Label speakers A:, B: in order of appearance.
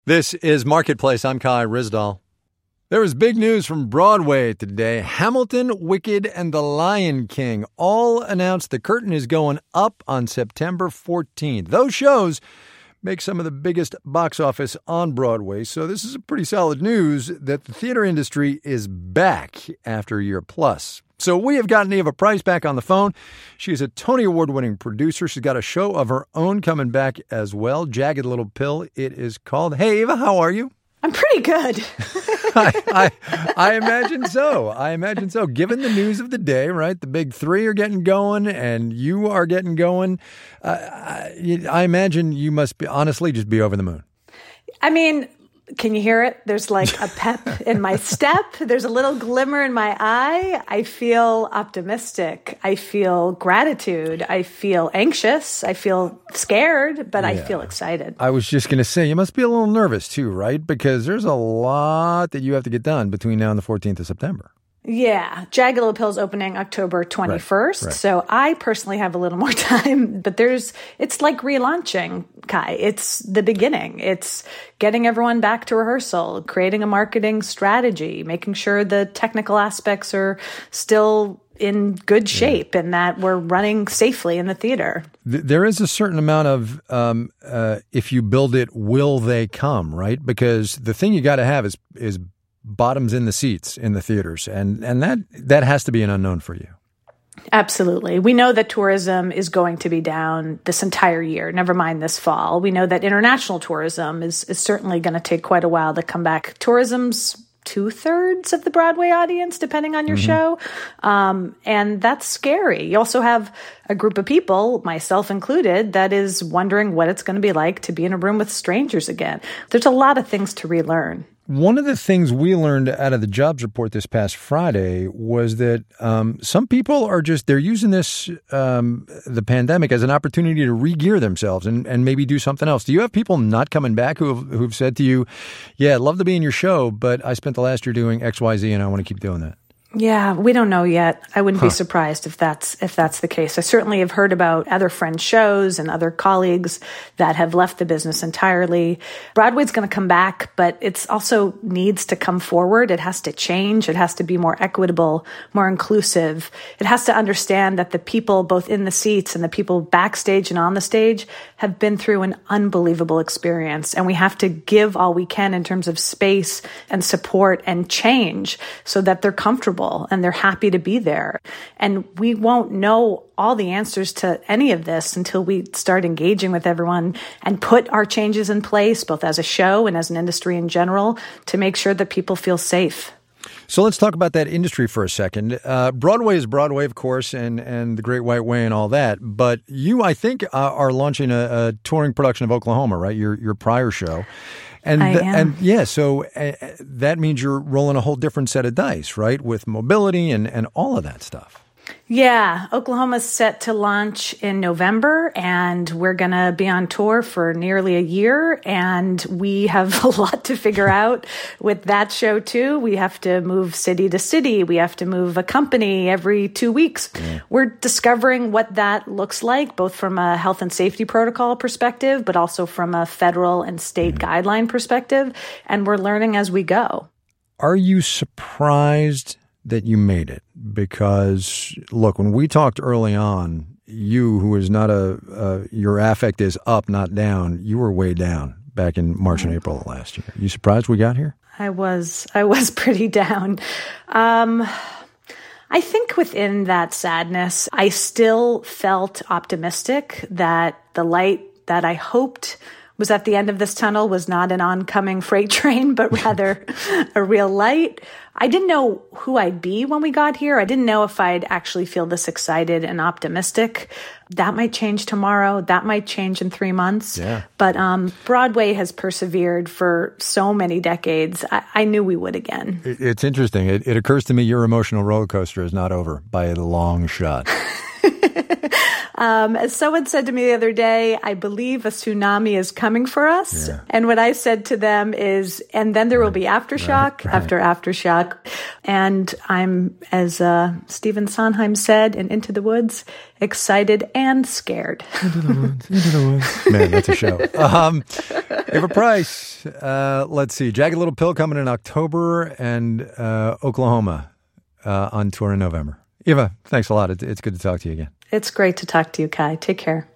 A: This is Marketplace. I'm Kai Ryssdal. There was big news from Broadway today. Hamilton, Wicked, and The Lion King all announced the curtain is going up on September 14th. Those shows make some of the biggest box office on Broadway, so this is a pretty solid news that the theater industry is back after a year plus. So we have gotten Eva Price back on the phone. She is a Tony Award-winning producer. She's got a show of her own coming back as well. Jagged Little Pill, it is called. Hey, Eva, how are you?
B: I'm pretty good.
A: I imagine so. I imagine so. Given the news of the day, right? The big three are getting going and you are getting going. I imagine you must be honestly just be over the moon.
B: I mean, can you hear it? There's like a pep in my step. There's a little glimmer in my eye. I feel optimistic. I feel gratitude. I feel anxious. I feel scared, but I feel excited.
A: I was just going to say, you must be a little nervous too, right? Because there's a lot that you have to get done between now and the 14th of September.
B: Yeah. Jagged Little Pill is opening October 21st. Right. So I personally have a little more time, but it's like relaunching, Kai. It's the beginning. It's getting everyone back to rehearsal, creating a marketing strategy, making sure the technical aspects are still in good shape and that we're running safely in the theater.
A: There is a certain amount of, if you build it, will they come, right? Because the thing you got to have is bottoms in the seats in the theaters. And that has to be an unknown for you.
B: Absolutely. We know that tourism is going to be down this entire year, never mind this fall. We know that international tourism is certainly going to take quite a while to come back. Tourism's 2/3 of the Broadway audience, depending on your show. And that's scary. You also have a group of people, myself included, that is wondering what it's going to be like to be in a room with strangers again. There's a lot of things to relearn.
A: One of the things we learned out of the jobs report this past Friday was that some people are they're using this, the pandemic, as an opportunity to re-gear themselves and maybe do something else. Do you have people not coming back who've said to you, yeah, I'd love to be in your show, but I spent the last year doing X, Y, Z, and I want to keep doing that?
B: Yeah, we don't know yet. I wouldn't be surprised if that's the case. I certainly have heard about other friends' shows and other colleagues that have left the business entirely. Broadway's going to come back, but it's also needs to come forward. It has to change. It has to be more equitable, more inclusive. It has to understand that the people both in the seats and the people backstage and on the stage have been through an unbelievable experience. And we have to give all we can in terms of space and support and change so that they're comfortable and they're happy to be there. And we won't know all the answers to any of this until we start engaging with everyone and put our changes in place, both as a show and as an industry in general, to make sure that people feel safe.
A: So let's talk about that industry for a second. Broadway is Broadway, of course, and the Great White Way and all that. But you, I think, are launching a touring production of Oklahoma, right? Your prior show. And so that means you're rolling a whole different set of dice, right? With mobility and all of that stuff.
B: Yeah, Oklahoma's set to launch in November, and we're going to be on tour for nearly a year, and we have a lot to figure out with that show, too. We have to move city to city. We have to move a company every 2 weeks. Yeah. We're discovering what that looks like, both from a health and safety protocol perspective, but also from a federal and state guideline perspective, and we're learning as we go.
A: Are you surprised that you made it? Because, look, when we talked early on, you, who is not your affect is up, not down, you were way down back in March and April of last year. You surprised we got here?
B: I was pretty down. I think within that sadness, I still felt optimistic that the light that I hoped was at the end of this tunnel was not an oncoming freight train, but rather a real light. I didn't know who I'd be when we got here. I didn't know if I'd actually feel this excited and optimistic. That might change tomorrow. That might change in 3 months. Yeah. But Broadway has persevered for so many decades. I knew we would again.
A: It's interesting. It occurs to me your emotional roller coaster is not over by a long shot.
B: As someone said to me the other day, I believe a tsunami is coming for us. Yeah. And what I said to them is, and then there will be aftershock after aftershock. And I'm, as Stephen Sondheim said in Into the Woods, excited and scared.
A: Into the woods. Man, that's a show. Eva Price, let's see, Jagged Little Pill coming in October, and Oklahoma on tour in November. Eva, thanks a lot. It's good to talk to you again.
B: It's great to talk to you, Kai. Take care.